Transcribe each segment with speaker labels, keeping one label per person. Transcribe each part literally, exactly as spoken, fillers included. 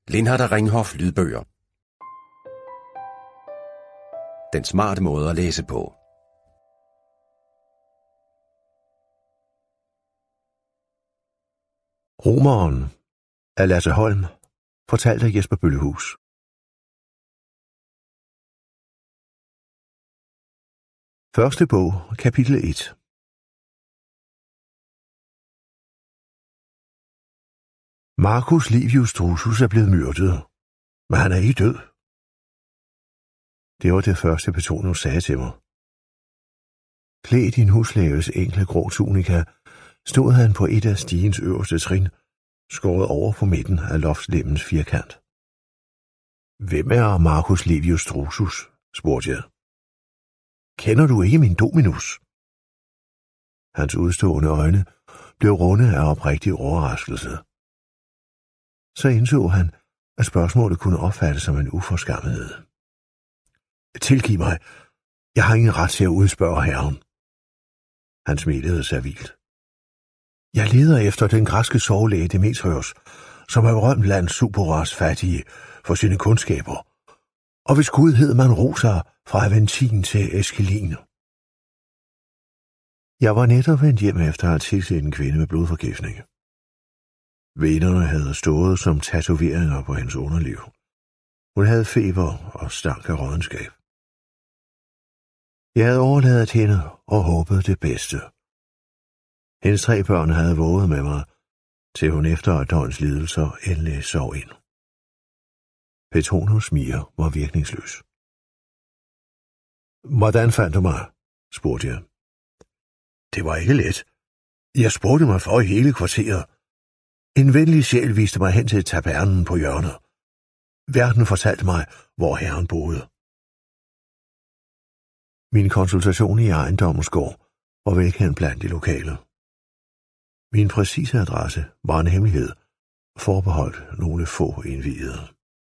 Speaker 1: Lindhardt Ringhof lydbøger. Den smarte måde at læse på.
Speaker 2: Romeren af Lasse Holm, fortalt af Jesper Bøllehus. Første bog, kapitel et. Marcus Livius Drusus er blevet myrdet, men han er ikke død. Det var det første, Petronius sagde til mig. Klædt i en huslaves enkle grå tunika, stod han på et af stigens øverste trin, skåret over på midten af loftslemmens firkant. Hvem er Marcus Livius Drusus? Spurgte jeg. Kender du ikke min Dominus? Hans udstående øjne blev runde af oprigtig overraskelse. Så indså han, at spørgsmålet kunne opfattes som en uforskammethed. Tilgiv mig, jeg har ingen ret til at udspørge herren. Han smilede servilt. Jeg leder efter den græske sovelæge Demetrios, som er berømt blandt Superas fattige for sine kundskaber, og hvis Gud hed man roser fra Aventin til Eskelin. Jeg var netop vendt hjem efter at have tilset en kvinde med blodforgiftning. Venerne havde stået som tatoveringer på hendes underliv. Hun havde feber og stank af rådenskab. Jeg havde overladet hende og håbet det bedste. Hendes tre børn havde våget med mig, til hun efter et døgns lidelser endelig sov ind. Petronius' smir var virkningsløs. Hvordan fandt du mig? Spurgte jeg. Det var ikke let. Jeg spurgte mig for i hele kvarteret. En venlig sjæl viste mig hen til tabernen på hjørnet. Værten fortalte mig, hvor herren boede. Min konsultation i ejendommens gård var velkendt blandt de lokale. Min præcise adresse var en hemmelighed, forbeholdt nogle få indviede.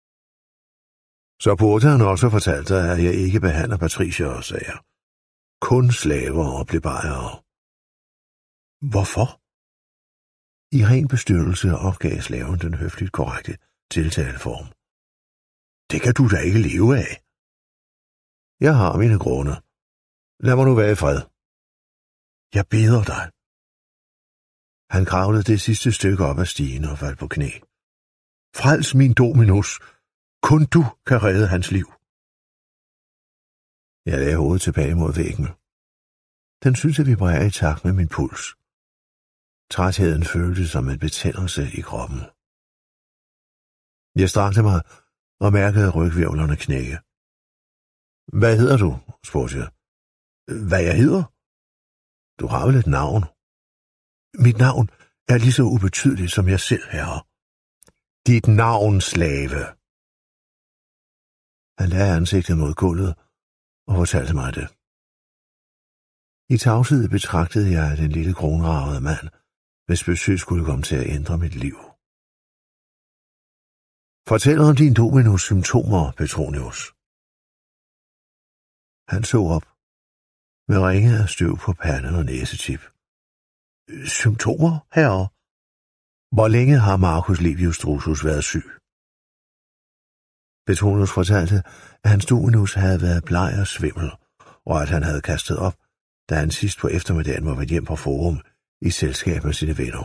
Speaker 2: Så burde han også fortalt dig, at jeg ikke behandler patricier, sagde jeg. Kun slaver og plebejere. Hvorfor? I ren bestyrtelse opgav slaven den høfligt korrekte tiltaleform. Det kan du da ikke leve af. Jeg har mine grunde. Lad mig nu være i fred. Jeg beder dig. Han kravlede det sidste stykke op ad stigen og faldt på knæ. Frels min Dominus. Kun du kan redde hans liv. Jeg lagde hovedet tilbage mod væggen. Den syntes at vibrere i takt med min puls. Trætheden føltes som en betændelse i kroppen. Jeg strakte mig og mærkede rygvirvlerne knække. Hvad hedder du? Spurgte jeg. Hvad jeg hedder? Du har vel et navn? Mit navn er lige så ubetydeligt som jeg selv, herre. Dit navn, slave. Han lagde ansigtet mod gulvet og fortalte mig det. I tavshed betragtede jeg den lille kronragede mand, hvis besøg skulle komme til at ændre mit liv. Fortæl om din Dominus symptomer, Petronius. Han så op med ringe af støv på pande og næsetip. Symptomer, herre? Hvor længe har Marcus Livius Drusus været syg? Petronius fortalte, at hans Dominus havde været bleg og svimmel, og at han havde kastet op, da han sidst på eftermiddagen var været hjem på forum i selskab med sine venner.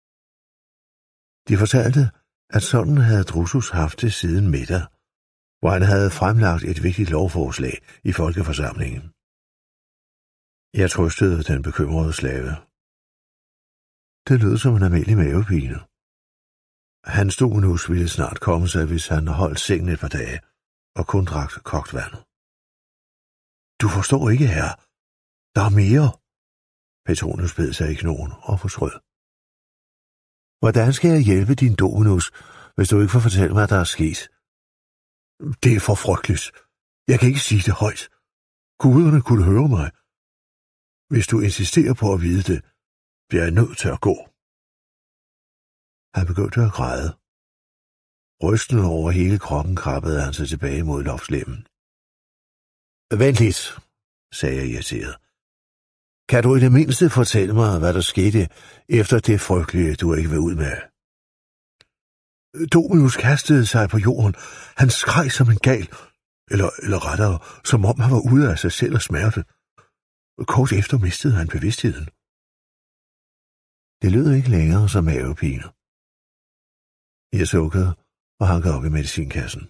Speaker 2: De fortalte, at sådan havde Drusus haft det siden middag, hvor han havde fremlagt et vigtigt lovforslag i folkeforsamlingen. Jeg trøstede den bekymrede slave. Det lød som en almindelig mavepine. Hans Dominus ville snart komme sig, hvis han holdt sengen et par dage og kun drak kogt vand. Du forstår ikke, herre. Der er mere. Petronius bed sig i knogen og fortrød. Hvordan skal jeg hjælpe din Dominus, hvis du ikke får fortælle mig, hvad der er sket? Det er for frygteligt. Jeg kan ikke sige det højt. Guderne kunne høre mig. Hvis du insisterer på at vide det, bliver jeg nødt til at gå. Han begyndte at græde. Rystende over hele kroppen krabbede han sig tilbage mod loftslemmen. Vent lidt, sagde jeg irriteret. Kan du i det mindste fortælle mig, hvad der skete efter det frygtelige, du ikke vil ud med? Dominus kastede sig på jorden. Han skreg som en gal, eller, eller rettere, som om han var ude af sig selv og smerte. Kort efter mistede han bevidstheden. Det lød ikke længere som mavepine. Jeg sukkede og hankede op i medicinkassen.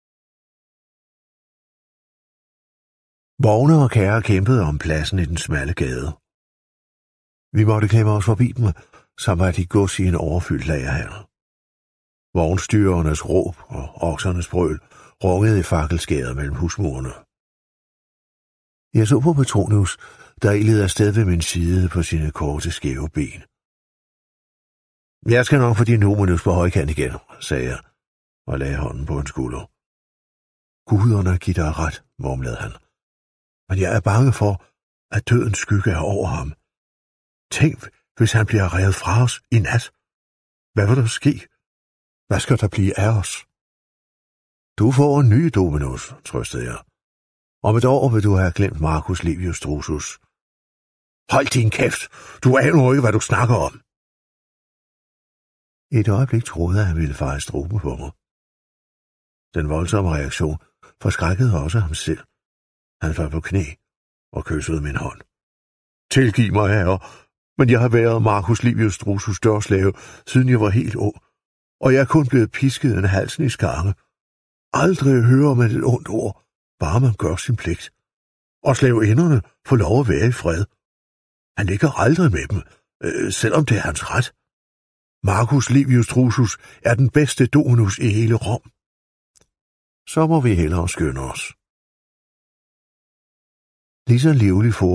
Speaker 2: Vogne og kære kæmpede om pladsen i den smalle gade. Vi måtte klemme os forbi dem, som var de gods i en overfyldt lagerhal. Vognstyrernes råb og oksernes brøl rukkede i fakkelskæret mellem husmurene. Jeg så på Petronius, der ilede afsted ved min side på sine korte, skæve ben. Jeg skal nok få din Numenus på højkant igen, sagde jeg, og lagde hånden på en skulder. Guderne giver dig ret, mumlede han. Men jeg er bange for, at dødens skygge er over ham. Tænk, hvis han bliver revet fra os i nat. Hvad vil der ske? Hvad skal der blive af os? Du får en ny Dominus, trøstede jeg. Om et år vil du have glemt Marcus Livius Drusus. Hold din kæft! Du aner ikke, hvad du snakker om. I et øjeblik troede jeg, at han ville feje struben på mig. Den voldsomme reaktion forskrækkede også ham selv. Han faldt på knæ og kyssede min hånd. Tilgiv mig, herre, men jeg har været Marcus Livius Drusus dørslave, siden jeg var helt ung, og jeg er kun blevet pisket en halsen i skarne. Aldrig hører man et ondt ord, bare man gør sin pligt. Og slaveinderne får lov at være i fred. Han ligger aldrig med dem, øh, selvom det er hans ret. Marcus Livius Drusus er den bedste Dominus i hele Rom. Så må vi hellere skynde os. Lige så livlig for